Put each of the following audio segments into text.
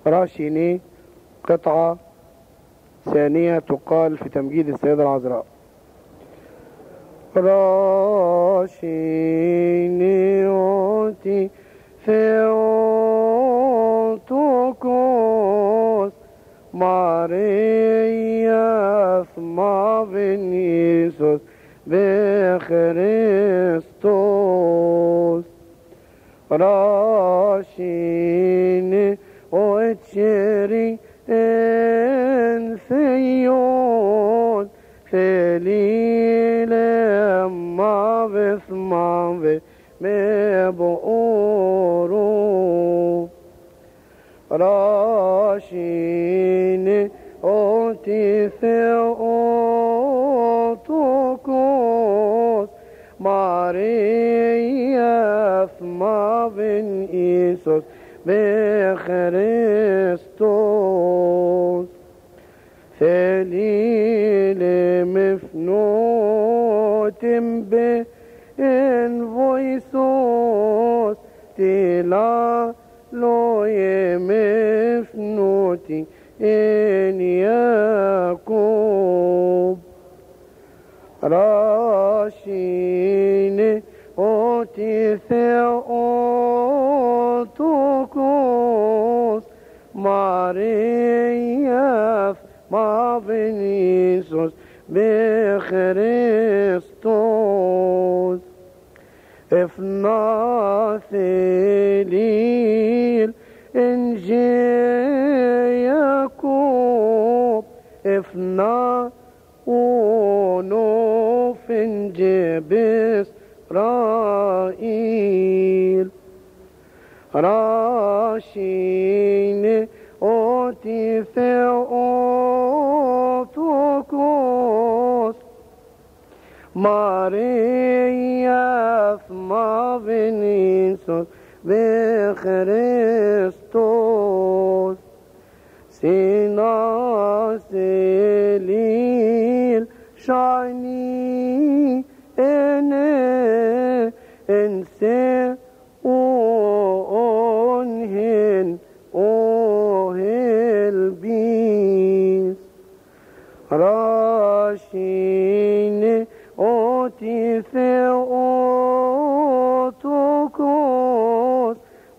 راشيني قطعة ثانية تقال في تمجيد السيدة العذراء. راشيني أوتي Θεοτοκός Μαρία θμάβεν Ιησούς δε Χριστός Ράσινε ο ετσέρι εν Θεόν θελίλε μάβε θμάβε με μπορώ Ράσινε ότι Θεοτοκός Μαρία θμάβεν Ιησούς με Χριστός θελίλε με φνότην μπε εν βοηθός τιλά λόγε με φνότη εν Ιακώβ Ράσινε ότι Θεοτοκός Μαρία θμάβεν Ιησούς με Χριστός Εφνά θελίλ εν Ιακώβ Εφνά ونوفن جبس رائيل راشين أوتي Θεοτοκός Μαρία θμάβεν Ιησούς με Χριστός Συνασελίλ شعني أنا أنسى أنهن أهل بيس راشين أوتي Θεοτοκός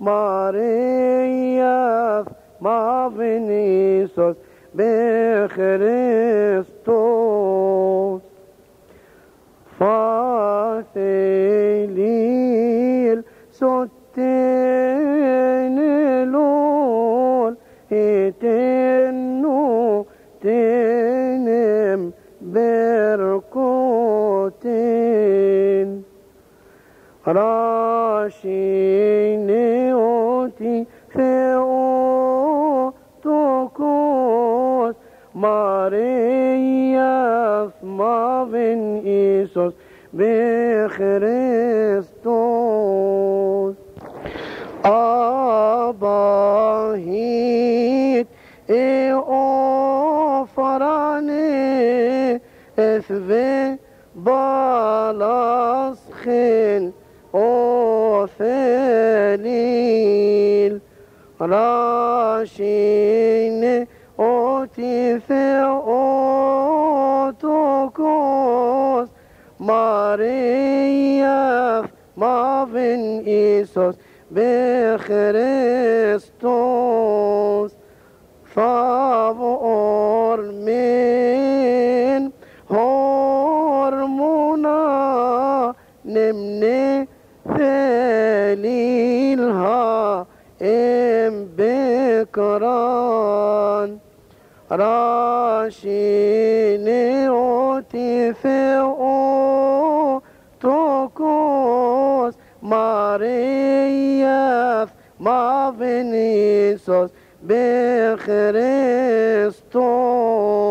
Μαρία θμάβεν Ιησούς με Χριστός فثليل سوتين لول اتنو تنم بركوتين راشين أوتي Θεοτοκός Μαρία θμάβεν Ιησούς με Χριστός Աբահիտ օֆարանը էθվե բալասխեն օθելիլ Ρաշինը օտի Θεοτοκός Μαρία θμάβεν Ιησούς με Χριστός favor min hormona nemne thelilha em bekran rashine oti Θεοτοκός Μαρία θμάβεν Ιησούς με Χριστός